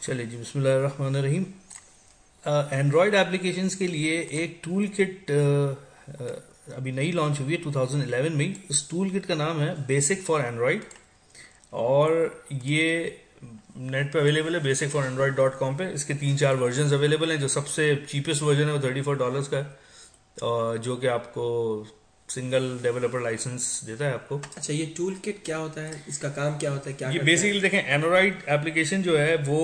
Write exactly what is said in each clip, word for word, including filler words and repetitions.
चलिए जी, बिस्मिल्लाहिर्रहमानिर्रहीम। Android applications के लिए एक टूल किट अभी नई लॉन्च हुई है टू थाउजेंड इलेवन में ही। उस टूल किट का नाम है बेसिक फॉर एंड्रॉयड और ये नेट पे अवेलेबल है basic for Android dot com पे। इसके तीन चार वर्जन अवेलेबल हैं। जो सबसे चीपेस्ट वर्जन है वो थर्टी फोर डॉलर्स का है और जो कि आपको सिंगल डेवलपर लाइसेंस देता है आपको। अच्छा, ये टूल किट क्या होता है, इसका काम क्या होता है, क्या ये करता बेसिकली देखें, एंड्रॉयड एप्लीकेशन जो है वो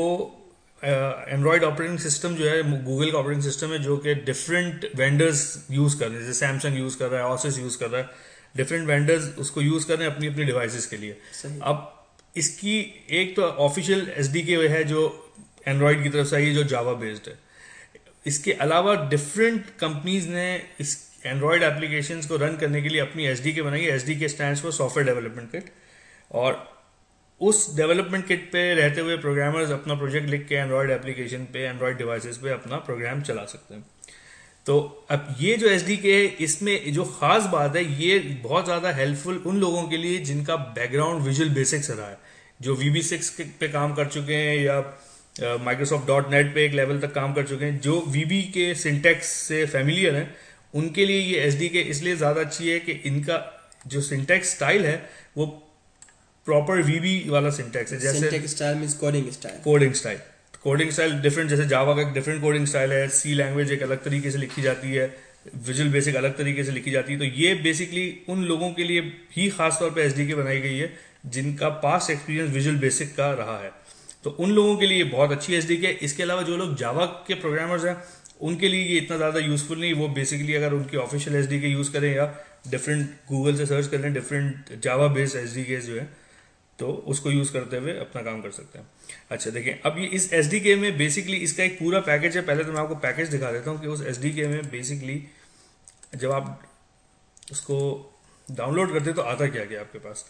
एंड्रॉयड ऑपरेटिंग सिस्टम जो है गूगल का ऑपरेटिंग सिस्टम है जो कि डिफरेंट वेंडर्स यूज कर रहे हैं। जैसे सैमसंग यूज कर रहा है, ऑसिस यूज कर रहा है, डिफरेंट वेंडर्स उसको यूज कर रहे हैं अपनी अपनी डिवाइसेस के लिए। सही। अब इसकी एक तो ऑफिशियल एसडीके है जो एंड्रॉयड की तरफ से आई है जो जावा बेस्ड है। इसके अलावा डिफरेंट कंपनीज ने इस एंड्रॉयड एप्लीकेशंस को रन करने के लिए अपनी एसडीके बनाई है। SDK stands for software development kit. और उस डेवलपमेंट किट पे रहते हुए प्रोग्रामर्स अपना प्रोजेक्ट लिख के एंड्रॉयड एप्लीकेशन पे, एंड्रॉयड डिवाइसेस पे अपना प्रोग्राम चला सकते हैं। तो अब ये जो एसडीके है, इसमें जो खास बात है, ये बहुत ज्यादा हेल्पफुल उन लोगों के लिए जिनका बैकग्राउंड विजुअल बेसिक से रहा है, जो वीबी सिक्स पे काम कर चुके हैं या माइक्रोसॉफ्ट डॉट नेट पे एक लेवल तक काम कर चुके हैं, जो वीबी के सिंटेक्स से फेमिलियर हैं। उनके लिए ये एसडीके इसलिए ज्यादा अच्छी है कि इनका जो सिंटेक्स स्टाइल है वो प्रॉपर वीबी वाला सिंटेक्स है। जैसे syntax style means coding style. Coding style coding style different, जैसे जावा का एक डिफरेंट कोडिंग स्टाइल है, सी लैंग्वेज एक अलग तरीके से लिखी जाती है, विजुअल बेसिक अलग तरीके से लिखी जाती है। तो ये बेसिकली उन लोगों के लिए ही खास तौर पे एसडीके बनाई गई है जिनका पास्ट एक्सपीरियंस विजुअल बेसिक का रहा है। तो उन लोगों के लिए बहुत अच्छी एसडीके है। इसके अलावा जो लोग जावा के प्रोग्रामर्स हैं उनके लिए ये इतना ज्यादा यूजफुल नहीं। वो बेसिकली अगर उनकी ऑफिशियल एसडीके यूज करें या डिफरेंट गूगल से सर्च करें डिफरेंट जावा बेस्ड एसडीके जो है, तो उसको यूज करते हुए अपना काम कर सकते हैं। अच्छा देखें, अब ये इस एसडीके में बेसिकली इसका एक पूरा पैकेज है। पहले तो मैं आपको पैकेज दिखा देता हूँ कि उस एसडीके में बेसिकली जब आप उसको डाउनलोड करते हैं तो आता क्या क्या आपके पास।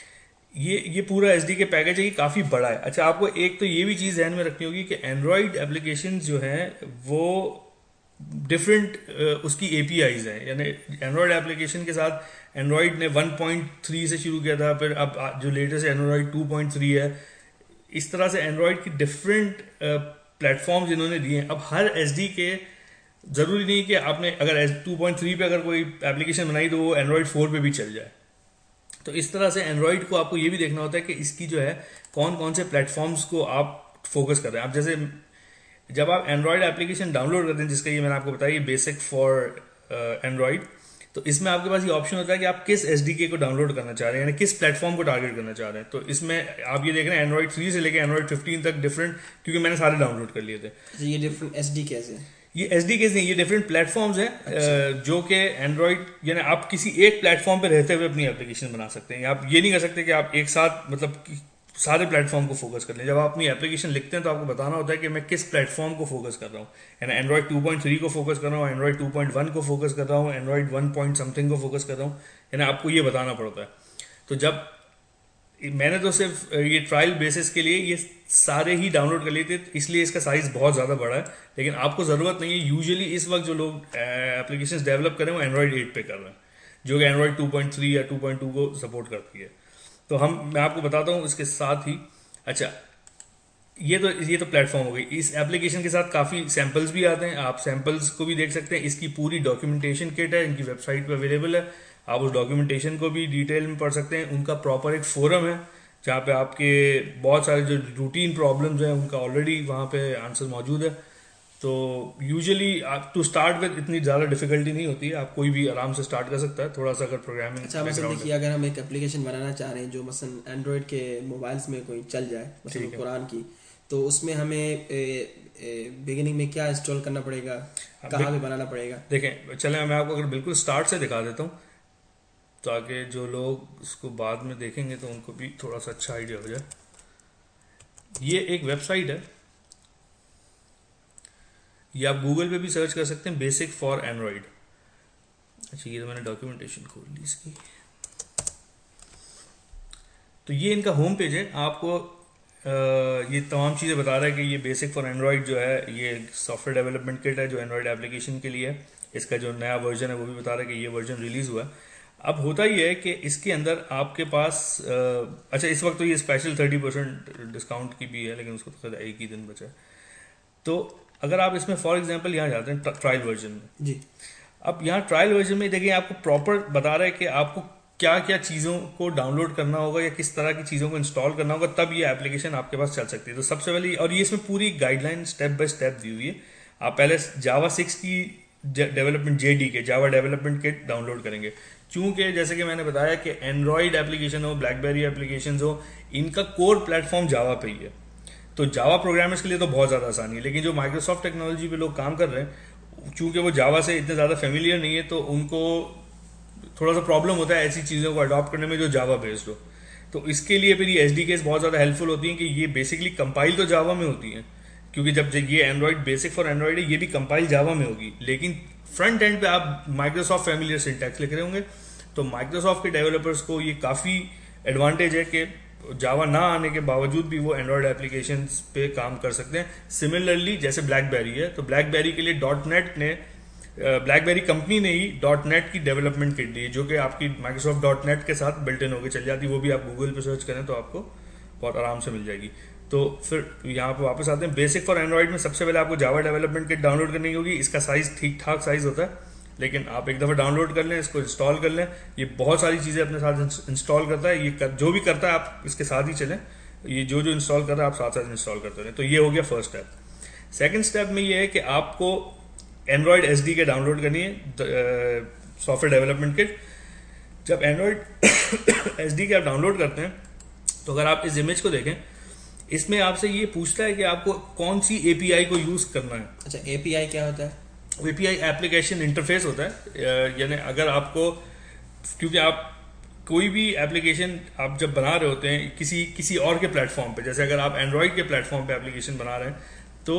ये ये पूरा एसडीके पैकेज है, ये काफी बड़ा है। अच्छा, आपको एक तो ये भी चीज ध्यान में रखनी होगी कि एंड्रॉइड एप्लीकेशन जो है वो डिफरेंट उसकी एपीआईज है। यानी एंड्रॉइड एप्लीकेशन के साथ एंड्रॉइड ने वन पॉइंट थ्री से शुरू किया था, फिर अब जो latest Android two point three है। इस तरह से एंड्रॉइड की डिफरेंट प्लेटफॉर्म्स इन्होंने दिए हैं। अब हर एसडीके जरूरी नहीं कि आपने अगर टू पॉइंट थ्री पे अगर कोई एप्लीकेशन बनाई तो वो एंड्रॉइड फोर पे भी चल जाए। तो इस तरह से एंड्रॉइड को आपको ये भी देखना होता है कि इसकी जो है कौन कौन से प्लेटफॉर्म्स को आप फोकस कर रहे हैं। आप जैसे जब आप एंड्रॉइड एप्लीकेशन डाउनलोड करते हैं, जिसका ये मैंने आपको बताया बेसिक फॉर एंड्रॉइड, तो इसमें आपके पास ये ऑप्शन होता है कि आप किस एसडीके को डाउनलोड करना चाह रहे हैं, यानी किस प्लेटफॉर्म को टारगेट करना चाह रहे हैं। तो इसमें आप ये देख रहे हैं एंड्रॉइड थ्री से लेकर एंड्रॉइड फिफ्टीन तक डिफरेंट, क्योंकि मैंने सारे डाउनलोड कर लिए थे। ये डिफरेंट एसडीके है, ये एसडीके नहीं, ये डिफरेंट प्लेटफॉर्म्स हैं। अच्छा। जो कि एंड्रॉइड यानी आप किसी एक प्लेटफॉर्म पे रहते हुए अपनी एप्लीकेशन बना सकते हैं। आप ये नहीं कर सकते कि आप एक साथ मतलब सारे प्लेटफॉर्म को फोकस कर लें। जब आप अपनी एप्लीकेशन लिखते हैं तो आपको बताना होता है कि मैं किस प्लेटफॉर्म को फोकस कर रहा हूँ। यानी एंड्रॉइड टू पॉइंट थ्री को फोकस कर रहा हूँ, एंड्रॉइड टू पॉइंट वन को फोकस कर रहा हूँ, एंड्रॉइड वन पॉइंट समथिंग को फोकस कर रहा हूँ। यानी आपको ये बताना पड़ता है। तो जब मैंने तो सिर्फ ये ट्रायल बेसिस के लिए ये सारे ही डाउनलोड कर लिए थे, इसलिए इसका साइज बहुत ज़्यादा बड़ा है। लेकिन आपको ज़रूरत नहीं है। यूजुअली इस वक्त जो लोग एप्लीकेशंस डेवलप करें वो एंड्रॉइड एट पे कर रहे हैं, जो कि एंड्रॉइड टू पॉइंट थ्री या टू पॉइंट टू को सपोर्ट करती है। तो हम मैं आपको बताता हूँ इसके साथ ही। अच्छा, ये तो ये तो प्लेटफॉर्म हो गई। इस एप्लीकेशन के साथ काफ़ी सैम्पल्स भी आते हैं, आप सैम्पल्स को भी देख सकते हैं। इसकी पूरी डॉक्यूमेंटेशन किट है, इनकी वेबसाइट पर अवेलेबल है। आप उस डॉक्यूमेंटेशन को भी डिटेल में पढ़ सकते हैं। उनका प्रॉपर एक फोरम है जहाँ पे आपके बहुत सारे जो रूटीन प्रॉब्लम्स हैं उनका ऑलरेडी वहाँ पे आंसर मौजूद है। तो यूजुअली आप टू स्टार्ट विद इतनी ज़्यादा डिफिकल्टी नहीं होती है, आप कोई भी आराम से स्टार्ट कर सकता है, थोड़ा सा अगर प्रोग्रामिंग। अच्छा, मतलब देखिए, अगर हम एक एप्लीकेशन बनाना चाह रहे हैं जो मसलन एंड्रॉइड के मोबाइल्स में कोई चल जाए, मसलन कुरान की, तो उसमें हमें बिगिनिंग में क्या इंस्टॉल करना पड़ेगा, कहाँ पे बनाना पड़ेगा? देखें, चलें मैं आपको अगर बिल्कुल स्टार्ट से दिखा देता हूँ ताकि जो लोग इसको बाद में देखेंगे तो उनको भी थोड़ा सा अच्छा आइडिया हो जाए। ये एक वेबसाइट है, ये आप गूगल पे भी सर्च कर सकते हैं, बेसिक फॉर एंड्रॉइड। अच्छा, ये तो मैंने डॉक्यूमेंटेशन खोल ली इसकी। तो ये इनका होम पेज है। आपको आ, ये तमाम चीज़ें बता रहा है कि ये बेसिक फॉर एंड्रॉइड जो है ये सॉफ्टवेयर डेवलपमेंट किट है जो एंड्रॉइड एप्लीकेशन के लिए है। इसका जो नया वर्जन है वो भी बता रहा है कि ये वर्जन रिलीज हुआ है। अब होता ही है कि इसके अंदर आपके पास अ, अच्छा इस वक्त तो ये स्पेशल थर्टी परसेंट डिस्काउंट की भी है, लेकिन उसको तो एक ही दिन बचा है। तो अगर आप इसमें फॉर एग्जांपल यहाँ जाते हैं ट्रायल वर्जन में जी, अब यहाँ ट्रायल वर्जन में देखिए आपको प्रॉपर बता रहा है कि आपको क्या क्या चीज़ों को डाउनलोड करना होगा या किस तरह की चीज़ों को इंस्टॉल करना होगा, तब ये एप्लीकेशन आपके पास चल सकती है। तो सबसे पहले, और ये इसमें पूरी गाइडलाइन स्टेप बाय स्टेप दी हुई है। आप पहले जावा सिक्स की development JDK Java development kit download करेंगे, क्योंकि जैसे कि मैंने बताया कि एंड्रॉयड एप्लीकेशन हो, ब्लैकबेरी एप्लीकेशन हो, इनका कोर प्लेटफॉर्म जावा पे ही है। तो जावा प्रोग्रामर्स के लिए तो बहुत ज़्यादा आसानी है, लेकिन जो माइक्रोसॉफ्ट टेक्नोलॉजी पे लोग काम कर रहे हैं, चूंकि वो जावा से इतने ज़्यादा फेमिलियर नहीं है, तो उनको थोड़ा सा प्रॉब्लम होता है ऐसी चीज़ों को अडॉप्ट करने में जो जावा बेस्ड हो। तो इसके लिए फिर ये एस डी केस बहुत ज़्यादा हेल्पफुल होती हैं कि ये बेसिकली कंपाइल तो जावा में होती हैं, क्योंकि जब ये एंड्रॉइड बेसिक फॉर एंड्रॉइड है, ये भी कंपाइल जावा में होगी, लेकिन फ्रंट एंड पे आप माइक्रोसॉफ्ट फैमिलियर सिंटैक्स लिख रहे होंगे। तो माइक्रोसॉफ्ट के डेवलपर्स को ये काफ़ी एडवांटेज है कि जावा ना आने के बावजूद भी वो एंड्रॉयड एप्लीकेशन पे काम कर सकते हैं। सिमिलरली जैसे ब्लैकबेरी है, तो ब्लैकबेरी के लिए डॉट नेट ने ब्लैकबेरी कंपनी ने ही डॉट नेट की डेवलपमेंट किट दी, जो कि आपकी माइक्रोसॉफ्ट डॉट नेट के साथ बिल्ट इन होकर चल जाती है। वो भी आप गूगल पे सर्च करें तो आपको बहुत आराम से मिल जाएगी। तो फिर यहाँ पे वापस आते हैं, बेसिक फॉर एंड्रॉइड में सबसे पहले आपको जावा डेवलपमेंट किट डाउनलोड करनी होगी। इसका साइज ठीक ठाक साइज होता है, लेकिन आप एक दफ़ा डाउनलोड कर लें, इसको इंस्टॉल कर लें। ये बहुत सारी चीज़ें अपने साथ इंस्टॉल करता है, ये कर, जो भी करता है आप इसके साथ ही चलें। ये जो जो इंस्टॉल कर रहा है आप साथ साथ इंस्टॉल करते रहें। तो ये हो गया फर्स्ट स्टेप। सेकंड स्टेप में ये है कि आपको Android S D K download करनी है, सॉफ्टवेयर डेवलपमेंट किट। जब एंड्रॉयड एस डी के आप डाउनलोड करते हैं, तो अगर आप इस इमेज को देखें, इसमें आपसे ये पूछता है कि आपको कौन सी एपीआई को यूज़ करना है। अच्छा, एपीआई क्या होता है? एपीआई एप्लीकेशन इंटरफेस होता है, यानी अगर आपको, क्योंकि आप कोई भी एप्लीकेशन आप जब बना रहे होते हैं किसी किसी और के प्लेटफॉर्म पे, जैसे अगर आप एंड्रॉयड के प्लेटफॉर्म पे एप्लीकेशन बना रहे हैं, तो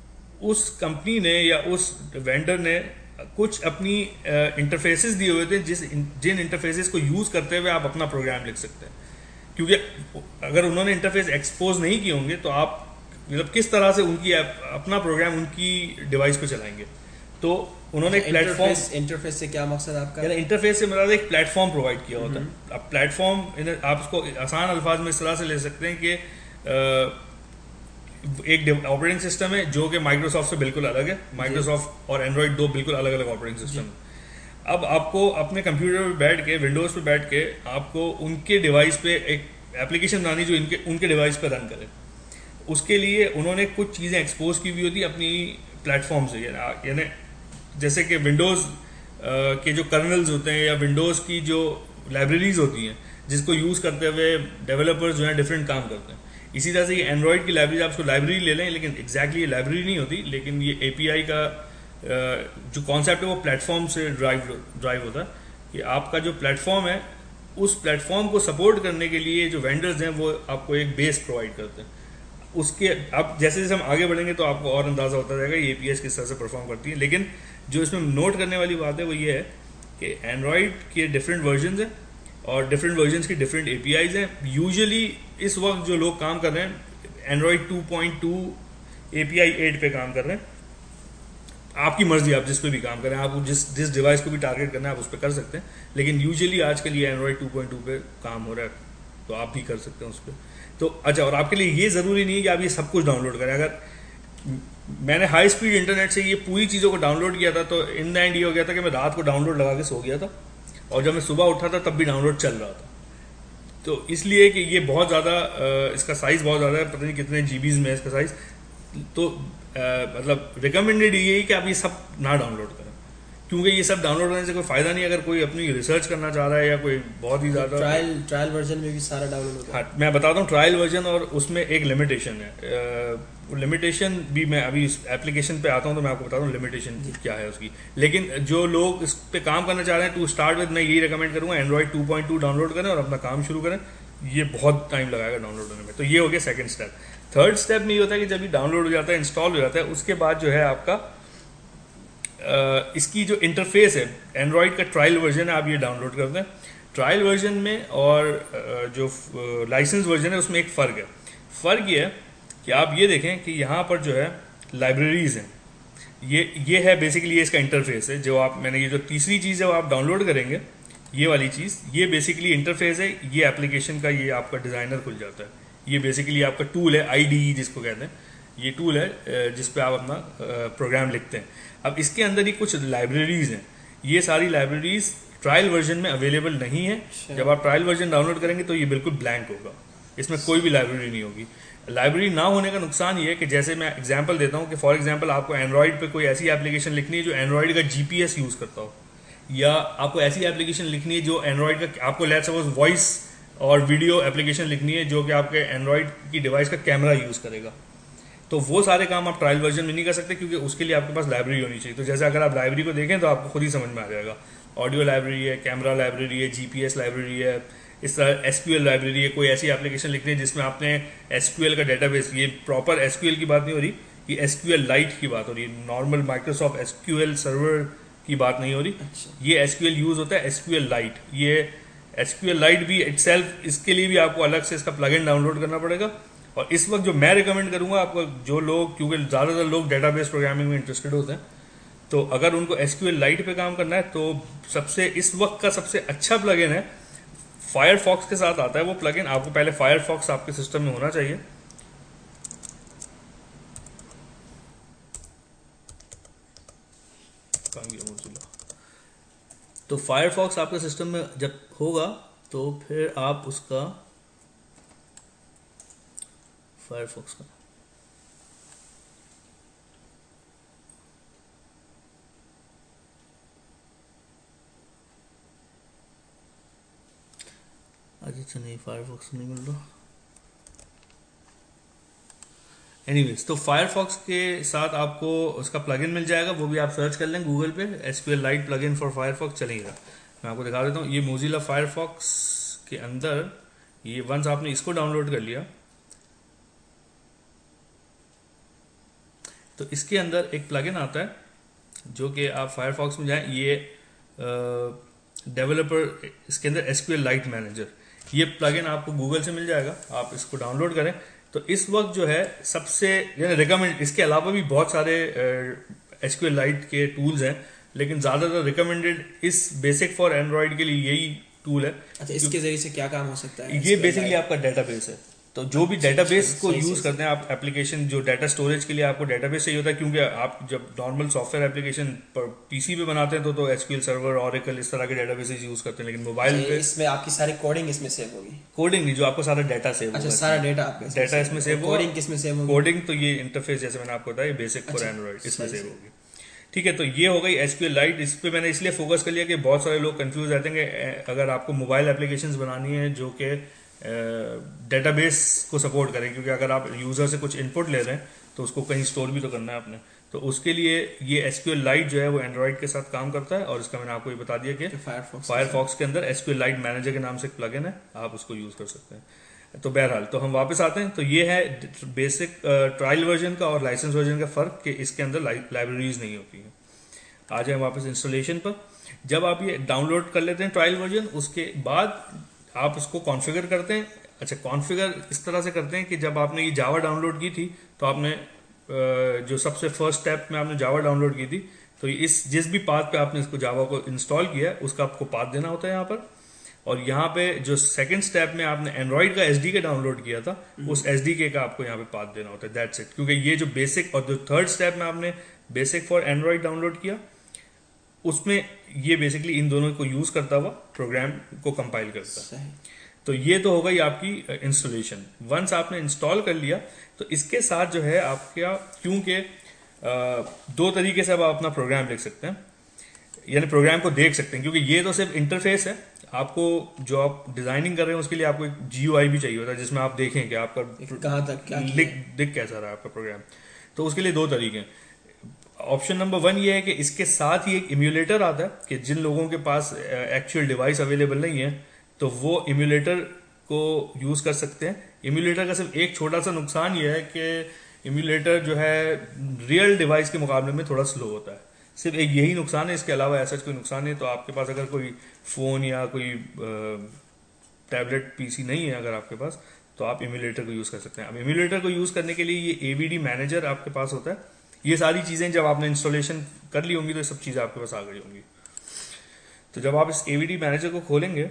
उस कंपनी ने या उस वेंडर ने कुछ अपनी इंटरफेसेस दिए हुए थे, जिस जिन इंटरफेसेस को यूज़ करते हुए आप अपना प्रोग्राम लिख सकते हैं। क्योंकि अगर उन्होंने इंटरफेस एक्सपोज नहीं किए होंगे, तो आप मतलब किस तरह से उनकी अपना प्रोग्राम उनकी डिवाइस पे चलाएंगे। तो उन्होंने एक प्लेटफॉर्म, इंटरफेस से क्या मकसद आपका? यानी इंटरफेस से मतलब एक प्लेटफॉर्म प्रोवाइड किया होता है। अब प्लेटफॉर्म आप उसको आसान अल्फाज में इस तरह से ले सकते हैं कि एक ऑपरेटिंग सिस्टम है जो कि माइक्रोसॉफ्ट से बिल्कुल अलग है। माइक्रोसॉफ्ट और एंड्रॉइड दो बिल्कुल अलग अलग ऑपरेटिंग सिस्टम है। अब आपको अपने कंप्यूटर पे बैठ के, विंडोज पे बैठ के, आपको उनके डिवाइस पे एक एप्लीकेशन बनानी जो इनके उनके डिवाइस पे रन करे। उसके लिए उन्होंने कुछ चीज़ें एक्सपोज की हुई होती अपनी प्लेटफॉर्म से, यानी जैसे कि विंडोज़ के जो कर्नल्स होते हैं या विंडोज़ की जो लाइब्रेरीज होती हैं, जिसको यूज़ करते हुए डेवलपर्स जो हैं डिफरेंट काम करते हैं। इसी तरह से ये एंड्रॉयड की लाइब्रेरी, आप उसको लाइब्रेरी ले लें, लेकिन एग्जैक्टली ये लाइब्रेरी नहीं होती, लेकिन ये एपीआई का जो कॉन्सेप्ट है वो प्लेटफॉर्म से ड्राइव ड्राइव होता है कि आपका जो प्लेटफॉर्म है, उस प्लेटफॉर्म को सपोर्ट करने के लिए जो वेंडर्स हैं वो आपको एक बेस प्रोवाइड करते हैं। उसके अब जैसे जैसे हम आगे बढ़ेंगे तो आपको और अंदाज़ा होता जाएगा ये एपीआई किस तरह से परफॉर्म करती है। लेकिन जो इसमें नोट करने वाली बात है वो ये है कि एंड्रॉयड के डिफरेंट वर्जन हैं और डिफरेंट वर्जन की डिफरेंट एपीआईज हैं। यूजुअली इस वक्त जो लोग काम कर रहे हैं Android two point two API eight पे काम कर रहे हैं। आपकी मर्जी, आप जिस पे भी काम करें, आप जिस जिस डिवाइस को भी टारगेट करना है आप उस पर कर सकते हैं, लेकिन यूजुअली आजकल ये एंड्रॉयड टू पॉइंट टू पे काम हो रहा है, तो आप भी कर सकते हैं उस पर। तो अच्छा, और आपके लिए ये ज़रूरी नहीं है कि आप ये सब कुछ डाउनलोड करें। अगर मैंने हाई स्पीड इंटरनेट से ये पूरी चीज़ों को डाउनलोड किया था, तो इन द एंड ये हो गया था कि मैं रात को डाउनलोड लगा के सो गया था और जब मैं सुबह उठा था तब भी डाउनलोड चल रहा था। तो इसलिए कि ये बहुत ज़्यादा, इसका साइज़ बहुत ज़्यादा है, पता नहीं कितने जीबीज में है इसका साइज़। तो आ, मतलब रिकमेंडेड ये है कि आप ये सब ना डाउनलोड करें, क्योंकि ये सब डाउनलोड करने से कोई फ़ायदा नहीं। अगर कोई अपनी रिसर्च करना चाह रहा है या कोई बहुत ही ज़्यादा, ट्रायल ट्रायल वर्जन में भी सारा डाउनलोड होता है। हाँ, मैं बताता हूँ ट्रायल वर्जन, और उसमें एक लिमिटेशन है। लिमिटेशन भी मैं अभी इस एप्लीकेशन पे आता हूँ तो मैं आपको बताता हूँ लिमिटेशन क्या है उसकी। लेकिन जो लोग इस पे काम करना चाह रहे हैं, टू स्टार्ट विद मैं यही रिकमेंड करूँगा Android two point two download करें और अपना काम शुरू करें। ये बहुत टाइम लगाएगा डाउनलोड होने में। तो ये हो गया सेकंड स्टेप। थर्ड स्टेप में ये होता है कि जब ये डाउनलोड हो जाता है, इंस्टॉल हो जाता है, उसके बाद जो है आपका आ, इसकी जो इंटरफेस है, एंड्रॉयड का ट्रायल वर्जन है, आप ये डाउनलोड करते हैं। ट्रायल वर्जन में और जो लाइसेंस वर्जन है उसमें एक फ़र्क है। फ़र्क ये है कि आप ये देखें कि यहाँ पर जो है लाइब्रेरीज हैं, ये ये है बेसिकली ये इसका इंटरफेस है। जो आप मैंने ये जो तीसरी चीज़ है वो आप डाउनलोड करेंगे ये वाली चीज़, ये बेसिकली इंटरफेस है, ये एप्लीकेशन का, ये आपका डिज़ाइनर खुल जाता है। ये बेसिकली आपका टूल है, आईडीई जिसको कहते हैं, ये टूल है जिस पे आप अपना प्रोग्राम लिखते हैं। अब इसके अंदर ही कुछ लाइब्रेरीज हैं, ये सारी लाइब्रेरीज ट्रायल वर्जन में अवेलेबल नहीं है। जब आप ट्रायल वर्जन डाउनलोड करेंगे तो ये बिल्कुल ब्लैंक होगा, इसमें कोई भी लाइब्रेरी नहीं होगी। लाइब्रेरी ना होने का नुकसान ये है कि जैसे मैं एग्जांपल देता हूँ कि फॉर एग्जांपल आपको एंड्रॉइड पे कोई ऐसी एप्लीकेशन लिखनी है जो एंड्रॉइड का जीपीएस यूज़ करता हो, या आपको ऐसी एप्लीकेशन लिखनी है जो एंड्रॉइड का, आपको लेट्स सपोज वॉइस और वीडियो एप्लीकेशन लिखनी है जो कि आपके एंड्रॉइड की डिवाइस का कैमरा यूज़ करेगा, तो वो सारे काम आप ट्रायल वर्जन में नहीं कर सकते क्योंकि उसके लिए आपके पास लाइब्रेरी होनी चाहिए। तो जैसे अगर आप लाइब्रेरी को देखें तो आपको खुद ही समझ में आ जाएगा, ऑडियो लाइब्रेरी है, कैमरा लाइब्रेरी है, जीपीएस लाइब्रेरी है, इस तरह एसक्यूएल लाइब्रेरी है। कोई ऐसी एप्लीकेशन लिखनी है जिसमें आपने एसक्यूएल का डेटाबेस, ये प्रॉपर एसक्यूएल की बात नहीं हो रही, ये एसक्यूएल लाइट की बात हो रही है, नॉर्मल माइक्रोसॉफ्ट एसक्यूएल सर्वर की बात नहीं हो रही। अच्छा। ये एसक्यूएल यूज होता है एसक्यूएल लाइट। ये एसक्यूएल लाइट भी इटसेल्फ, इसके लिए भी आपको अलग से इसका प्लगइन डाउनलोड करना पड़ेगा। और इस वक्त जो मैं रिकमेंड करूंगा आपको, जो लोग, क्योंकि ज़्यादातर लोग डेटाबेस प्रोग्रामिंग में इंटरेस्टेड होते हैं, तो अगर उनको एसक्यूएल लाइट पे काम करना है तो सबसे इस वक्त का सबसे अच्छा प्लगइन है, फायरफॉक्स के साथ आता है वो प्लगइन। आपको पहले फायरफॉक्स आपके सिस्टम में होना चाहिए। तो फायरफॉक्स आपके सिस्टम में जब होगा तो फिर आप उसका फायरफॉक्स का अच्छा नहीं, फायरफॉक्स नहीं मिल रहा। एनीवेज, तो फायरफॉक्स के साथ आपको उसका प्लगइन मिल जाएगा, वो भी आप सर्च कर लें गूगल पे, SQLite plugin for Firefox चलेगा। मैं आपको दिखा देता हूँ, ये मोजिला फायरफॉक्स के अंदर, ये वंस आपने इसको डाउनलोड कर लिया तो इसके अंदर एक प्लगइन आता है जो कि आप फायरफॉक्स में जाएं, ये डेवलपर, इसके अंदर एसक्यूएल लाइट मैनेजर, ये प्लगइन आपको गूगल से मिल जाएगा, आप इसको डाउनलोड करें। तो इस वक्त जो है सबसे रिकमेंड, इसके अलावा भी बहुत सारे एसक्यूएल लाइट के टूल्स हैं, लेकिन ज़्यादातर रिकमेंडेड इस बेसिक फॉर एंड्रॉइड के लिए यही टूल है। अच्छा, इसके जरिए से क्या काम हो सकता है? ये बेसिकली आपका डेटाबेस है। तो जो भी डेटाबेस को यूज करते हैं आप, एप्लीकेशन जो डाटा स्टोरेज के लिए आपको डेटाबेस चाहिए होता है, क्योंकि आप जब नॉर्मल सॉफ्टवेयर एप्लीकेशन पर पीसी पे बनाते हैं तो तो एसक्यूएल सर्वर, ओरेकल, इस तरह के डेटाबेसेस यूज करते हैं, लेकिन मोबाइल पे इसमें आपकी सारी कोडिंग इसमें सेव होगी। कोडिंग नहीं, जो आपको सारा डाटा सेव अच्छा, सारा डेटा आपका डाटा इसमें सेव होगा। कोडिंग किसमें सेव होगी? कोडिंग तो ये इंटरफेस जैसे मैंने आपको बताया बेसिक फॉर एंड्रॉइड, इसमें सेव होगी। ठीक है, तो ये हो गई एसक्यूएल लाइट। इस पे मैंने इसलिए फोकस कर लिया कि बहुत सारे लोग कंफ्यूज रहते हैं कि अगर आपको मोबाइल एप्लीकेशंस बनानी है जो कि डेटाबेस को सपोर्ट करें, क्योंकि अगर आप यूजर से कुछ इनपुट ले रहे हैं तो उसको कहीं स्टोर भी तो करना है आपने, तो उसके लिए ये एसक्यूएल लाइट जो है वो एंड्रॉइड के साथ काम करता है। और इसका मैंने आपको ये बता दिया कि फायरफॉक्स फायरफॉक्स के अंदर एसक्यूएल लाइट मैनेजर के नाम से एक प्लगइन है, आप उसको यूज कर सकते हैं। तो बहरहाल, तो हम वापस आते हैं। तो ये है बेसिक ट्रायल वर्जन का और लाइसेंस वर्जन का फर्क, कि इसके अंदर लाइब्रेरीज नहीं होती हैं। आ जाए वापस इंस्टॉलेशन पर। जब आप ये डाउनलोड कर लेते हैं ट्रायल वर्जन, उसके बाद आप उसको कॉन्फ़िगर करते हैं। अच्छा, कॉन्फ़िगर इस तरह से करते हैं कि जब आपने ये जावा डाउनलोड की थी तो आपने जो सबसे फर्स्ट स्टेप में आपने जावा डाउनलोड की थी, तो इस जिस भी पाथ पे आपने इसको जावा को इंस्टॉल किया उसका आपको पाथ देना होता है यहाँ पर। और यहाँ पे जो सेकंड स्टेप में आपने एंड्रॉइड का एसडीके डाउनलोड किया था, उस एसडीके का आपको यहाँ पे पाथ देना होता है। That's it. क्योंकि ये जो बेसिक, और जो थर्ड स्टेप में आपने बेसिक फॉर एंड्रॉइड डाउनलोड किया, उसमें ये बेसिकली इन दोनों को यूज करता हुआ प्रोग्राम को कंपाइल करता है। तो ये तो हो गई आपकी इंस्टॉलेशन। वंस आपने इंस्टॉल कर लिया तो इसके साथ जो है आपका, क्योंकि दो तरीके से अब आप अपना प्रोग्राम लिख सकते हैं, यानी प्रोग्राम को देख सकते हैं, क्योंकि ये तो सिर्फ इंटरफेस है। आपको जो आप डिजाइनिंग कर रहे हैं उसके लिए आपको एक जीयूआई भी चाहिए होता है जिसमें आप देखें कि आपका कहाँ तक क्या लिख दिख कैसा रहा है आपका प्रोग्राम। तो उसके लिए दो तरीके हैं। ऑप्शन नंबर वन ये है कि इसके साथ ही एक इम्यूलेटर आता है, कि जिन लोगों के पास एक्चुअल डिवाइस अवेलेबल नहीं है तो वो इम्यूलेटर को यूज कर सकते हैं। इम्यूलेटर का सिर्फ एक छोटा सा नुकसान ये है कि इम्यूलेटर जो है रियल डिवाइस के मुकाबले में थोड़ा स्लो होता है। सिर्फ एक यही नुकसान है, इसके अलावा ऐसा कोई नुकसान नहीं। तो आपके पास अगर कोई फोन या कोई टैबलेट पीसी नहीं है अगर आपके पास, तो आप इम्यूलेटर को यूज कर सकते हैं। अब इम्यूलेटर को यूज करने के लिए ये एवीडी मैनेजर आपके पास होता है। ये सारी चीजें जब आपने इंस्टॉलेशन कर ली होंगी तो ये सब चीजें आपके पास आ गई होंगी। तो जब आप इस एवीडी मैनेजर को खोलेंगे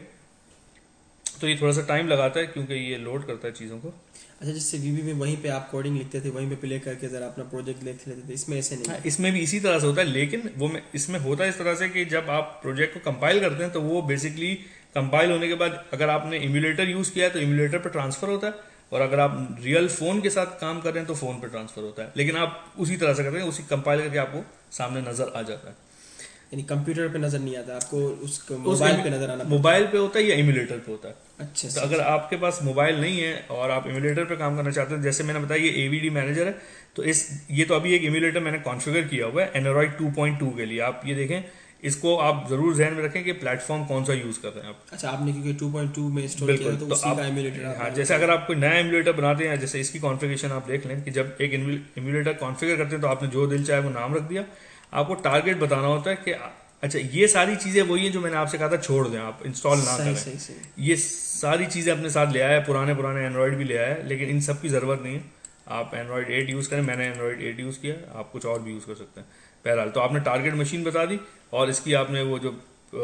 तो ये थोड़ा सा टाइम लगाता है क्योंकि ये लोड करता है चीज़ों को। अच्छा, जिससे वीबी में वहीं पे आप कोडिंग लिखते थे, वहीं पे प्ले करके जरा अपना प्रोजेक्ट लिख लेते थे, इसमें ऐसे नहीं। हाँ, इसमें भी इसी तरह से होता है, लेकिन वो में इसमें होता है इस तरह से कि जब आप प्रोजेक्ट को कंपाइल करते हैं तो वो बेसिकली कंपाइल होने के बाद अगर आपने इम्यूलेटर यूज़ किया है तो इम्यूलेटर पर ट्रांसफर होता है, और अगर आप रियल फोन के साथ काम कर रहे हैं तो फोन पर ट्रांसफर होता है। लेकिन आप उसी तरह से करते हैं, उसी कंपाइल करके आपको सामने नजर आ जाता है। यानी कंप्यूटर पे नजर नहीं आता आपको, उसको मोबाइल पे नजर आना, मोबाइल पे होता है या इम्यूलेटर पे होता है। अच्छा, तो अगर आपके पास मोबाइल नहीं है और आप इम्यूलेटर पे काम करना चाहते हैं, जैसे मैंने बताया ये एवीडी मैनेजर है, तो इस ये तो अभी एक इम्यूलेटर मैंने कॉन्फ़िगर किया हुआ है एंड्रॉइड टू पॉइंट टू के लिए। आप ये देखें, इसको आप जरूर ध्यान में रखें कि प्लेटफॉर्म कौन सा यूज कर रहे हैं आप। अच्छा, आपने क्योंकि टू पॉइंट टू में इंस्टॉल किया तो, तो उसी का इम्यूलेटर। हाँ, जैसे अगर आप कोई नया इम्यूलेटर बनाते हैं, जैसे इसकी कॉन्फ़िगरेशन आप देख लें कि जब एक इम्यूलेटर कॉन्फ़िगर करते हैं तो आपने जो दिल चाहे वो नाम रख दिया, आपको टारगेट बताना होता है कि अच्छा ये सारी चीजें वही हैं जो मैंने आपसे कहा था छोड़ दें, आप इंस्टॉल ना सही, करें। सही, सही। ये सारी चीजें अपने साथ ले आया है, पुराने पुराने एंड्रॉइड भी ले आया है, लेकिन इन सब की जरूरत नहीं है। आप एंड्रॉइड एट यूज करें, मैंने एंड्रॉइड एट यूज किया, आप कुछ और भी यूज कर सकते हैं। बहरहाल तो आपने टारगेट मशीन बता दी, और इसकी आपने वो जो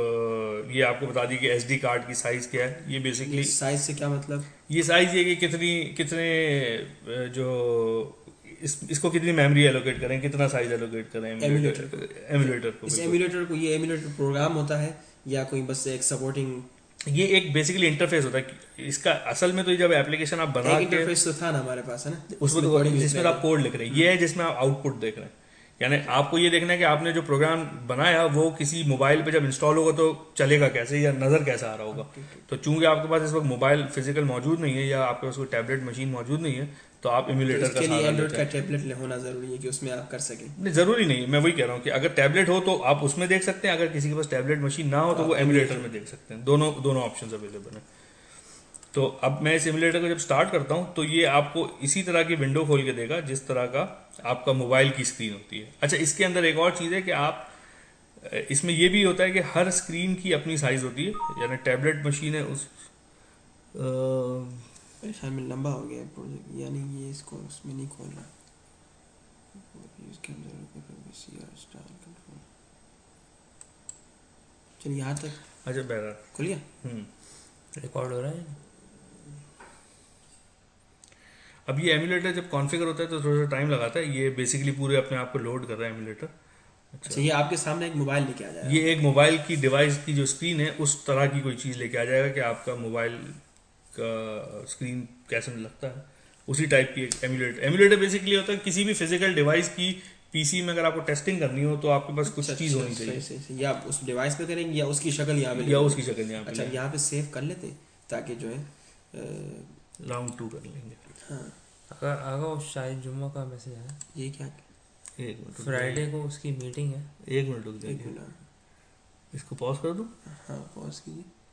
ये आपको बता दी कि एसडी कार्ड की साइज क्या है। ये बेसिकली साइज से क्या मतलब? ये साइज ये कि कितनी कितने जो इस, इसको कितनी मेमोरी एलोकेट करें, कितना साइज एलोकेट करें एमुलेटर एमुलेटर को। इस एमुलेटर को, ये एमुलेटर प्रोग्राम होता है या कोई बस एक सपोर्टिंग? ये एक बेसिकली इंटरफेस होता है इसका। असल में तो ये जब एप्लीकेशन आप बना के, इंटरफेस तो था ना हमारे पास, है ना, उसमें तो जिसमें आप कोड लिख रहे हैं, ये है जिसमें आप आउटपुट देख रहे हैं। यानी आपको ये देखना है कि आपने जो प्रोग्राम बनाया वो किसी मोबाइल पे जब इंस्टॉल होगा तो चलेगा कैसे या नजर कैसा आ रहा होगा। तो चूंकि आपके पास इस वक्त मोबाइल फिजिकल मौजूद नहीं है या आपके पास कोई टैबलेट मशीन मौजूद नहीं है, तो आप इम्यूलेटर का सहारा एंड्रॉइड का टैबलेट होना जरूरी है कि उसमें आप कर सकें। नहीं, जरूरी नहीं है। मैं वही कह रहा हूँ कि अगर टैबलेट हो तो आप उसमें देख सकते हैं, अगर किसी के पास टैबलेट मशीन ना हो तो वो एमुलेटर में देख सकते हैं। दोनों दोनों ऑप्शंस अवेलेबल हैं। तो अब मैं इस एमुलेटर को जब स्टार्ट करता हूं तो ये आपको इसी तरह की विंडो खोल के देगा जिस तरह का आपका मोबाइल की स्क्रीन होती है। अच्छा, इसके अंदर एक और चीज है कि आप इसमें ये भी होता है कि हर स्क्रीन की अपनी साइज होती है। यानी टैबलेट मशीन है उस परेशान में लंबा हो गया प्रोजेक्ट, यानी ये इसको उसमें नहीं खोल रहा। चलिए यहाँ तक। अच्छा, बहरहाल खुल गया, हम्म रिकॉर्ड हो रहा है। अब ये एमुलेटर जब कॉन्फ़िगर होता है तो थोड़ा सा टाइम लगाता है। ये बेसिकली पूरे अपने आप को लोड कर रहा है एमुलेटर। अच्छा, अच्छा, ये आपके सामने एक मोबाइल लेके आ जाएगा। ये एक मोबाइल की डिवाइस की जो स्क्रीन है उस तरह की कोई चीज़ लेके आ जाएगा कि आपका मोबाइल का स्क्रीन कैसे लगता है, उसी टाइप की एक एमुलेटर। एमुलेटर बेसिकली होता है किसी भी फिजिकल डिवाइस की पीसी में अगर आपको टेस्टिंग करनी हो तो आपके पास कुछ चीज़ होनी चाहिए। या उस डिवाइस पे करेंगे या उसकी शक्ल यहाँ पे, या उसकी शक्ल यहाँ पे। अच्छा, यहाँ पे सेव कर लेते ताकि जो है राउंड टू कर लेंगे। हाँ, अगर अगर शायद जुम्मा का मैसेज आया। ये क्या? एक मिनट, फ्राइडे को उसकी मीटिंग है। एक मिनट रुक जाइए, इसको पॉज कर दूं? हाँ, पॉज कीजिए।